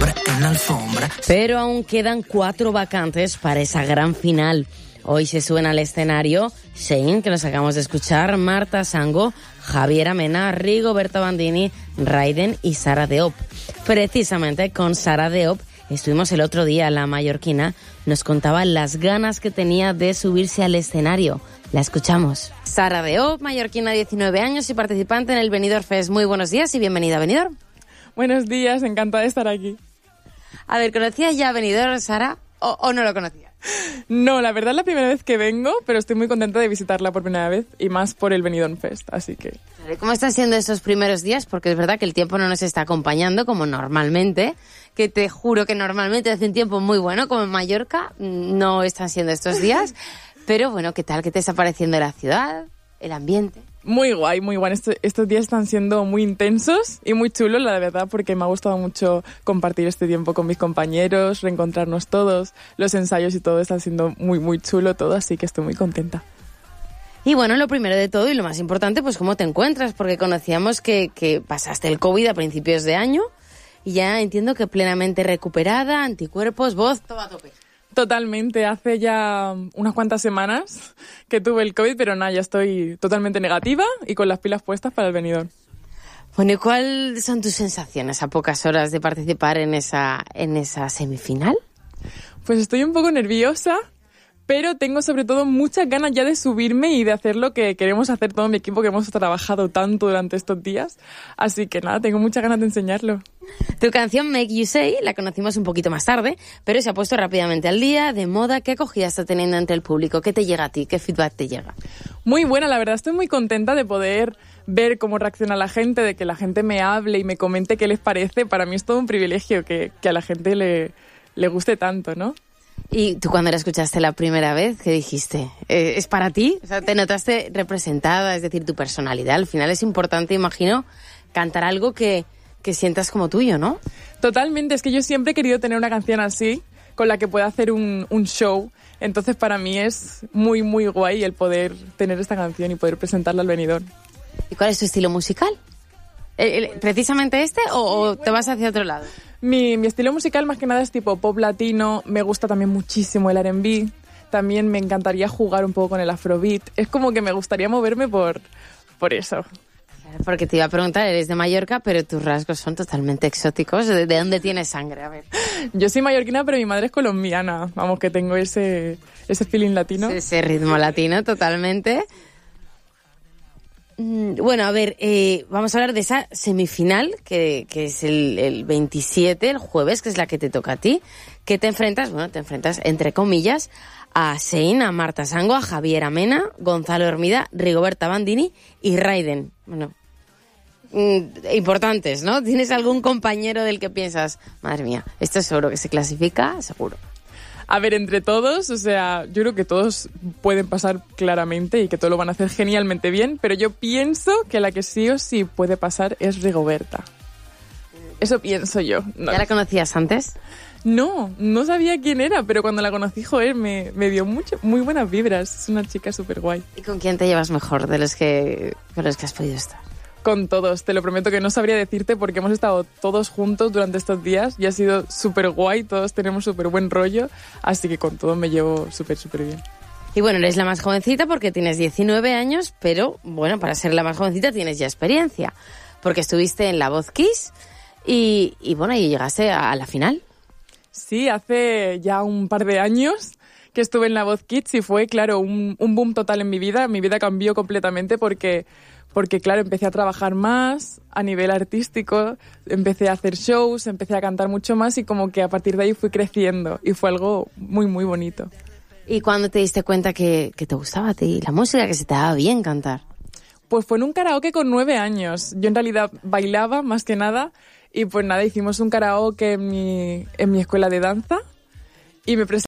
en la alfombra. Pero aún quedan 4 vacantes para esa gran final. Hoy se suben al escenario Shein, que nos acabamos de escuchar, Marta Sango, Javiera Mena, Rigoberta Bandini, Raiden y Sara Diop. Precisamente con Sara Diop estuvimos el otro día. La mallorquina nos contaba las ganas que tenía de subirse al escenario. La escuchamos. Sara Diop, mallorquina de 19 años y participante en el Benidorm Fest. Muy buenos días y bienvenida a Benidorm. Buenos días, encantada de estar aquí. A ver, ¿conocías ya Benidorm, Sara, o no lo conocías? No, la verdad es la primera vez que vengo, pero estoy muy contenta de visitarla por primera vez y más por el Benidorm Fest, así que... ¿Cómo están siendo estos primeros días? Porque es verdad que el tiempo no nos está acompañando como normalmente, que te juro que normalmente hace un tiempo muy bueno, como en Mallorca, no están siendo estos días, pero bueno, ¿qué tal? ¿Qué te está pareciendo la ciudad, el ambiente? Muy guay, muy guay. Estos días están siendo muy intensos y muy chulos, la verdad, porque me ha gustado mucho compartir este tiempo con mis compañeros, reencontrarnos todos, los ensayos y todo está siendo muy, muy chulo todo, así que estoy muy contenta. Y bueno, lo primero de todo y lo más importante, pues cómo te encuentras, porque conocíamos que pasaste el COVID a principios de año y ya entiendo que plenamente recuperada, anticuerpos, voz, todo a tope. Totalmente, hace ya unas cuantas semanas que tuve el COVID, pero nada, ya estoy totalmente negativa y con las pilas puestas para el Benidorm. Bueno, ¿y cuáles son tus sensaciones a pocas horas de participar en esa semifinal? Pues estoy un poco nerviosa, pero tengo sobre todo muchas ganas ya de subirme y de hacer lo que queremos hacer todo mi equipo, que hemos trabajado tanto durante estos días. Así que nada, tengo muchas ganas de enseñarlo. Tu canción Make You Say la conocimos un poquito más tarde, pero se ha puesto rápidamente al día, de moda. ¿Qué acogida está teniendo entre el público? ¿Qué te llega a ti? ¿Qué feedback te llega? Muy buena, la verdad estoy muy contenta de poder ver cómo reacciona la gente, de que la gente me hable y me comente qué les parece. Para mí es todo un privilegio que a la gente le guste tanto, ¿no? ¿Y tú cuando la escuchaste la primera vez, qué dijiste? ¿Es para ti? O sea, ¿te notaste representada? Es decir, tu personalidad. Al final es importante, imagino, cantar algo que sientas como tuyo, ¿no? Totalmente. Es que yo siempre he querido tener una canción así, con la que pueda hacer un show. Entonces, para mí es muy, muy guay el poder tener esta canción y poder presentarla al Benidorm. ¿Y cuál es tu estilo musical? ¿Precisamente este o te vas hacia otro lado? Mi estilo musical más que nada es tipo pop latino, me gusta también muchísimo el R&B, también me encantaría jugar un poco con el afrobeat, es como que me gustaría moverme por eso. Porque te iba a preguntar, eres de Mallorca, pero tus rasgos son totalmente exóticos. ¿De dónde tienes sangre? A ver. Yo soy mallorquina, pero mi madre es colombiana, vamos, que tengo ese feeling latino. Ese ritmo latino totalmente. Bueno, a ver, vamos a hablar de esa semifinal, que es el 27, el jueves, que es la que te toca a ti, que te enfrentas, entre comillas, a Shein, a Marta Sango, a Javiera Mena, Gonzalo Hermida, Rigoberta Bandini y Raiden. Bueno, importantes, ¿no? ¿Tienes algún compañero del que piensas, madre mía, esto es seguro que se clasifica? Seguro. A ver, entre todos, o sea, yo creo que todos pueden pasar claramente y que todos lo van a hacer genialmente bien, pero yo pienso que la que sí o sí puede pasar es Rigoberta. Eso pienso yo. No. ¿Ya la conocías antes? No sabía quién era, pero cuando la conocí, joder, me dio muy buenas vibras. Es una chica súper guay. ¿Y con quién te llevas mejor con los que has podido estar? Con todos, te lo prometo que no sabría decirte porque hemos estado todos juntos durante estos días y ha sido súper guay, todos tenemos súper buen rollo, así que con todos me llevo súper bien. Y bueno, eres la más jovencita porque tienes 19 años, pero bueno, para ser la más jovencita tienes ya experiencia, porque estuviste en La Voz Kids y bueno, y llegaste a la final. Sí, hace ya un par de años que estuve en La Voz Kids y fue, claro, un boom total en mi vida cambió completamente porque claro, empecé a trabajar más a nivel artístico, empecé a hacer shows, empecé a cantar mucho más y como que a partir de ahí fui creciendo y fue algo muy, muy bonito. ¿Y cuándo te diste cuenta que te gustaba a ti la música, que se te daba bien cantar? Pues fue en un karaoke con 9 años. Yo en realidad bailaba más que nada y pues nada, hicimos un karaoke en mi escuela de danza y me presenté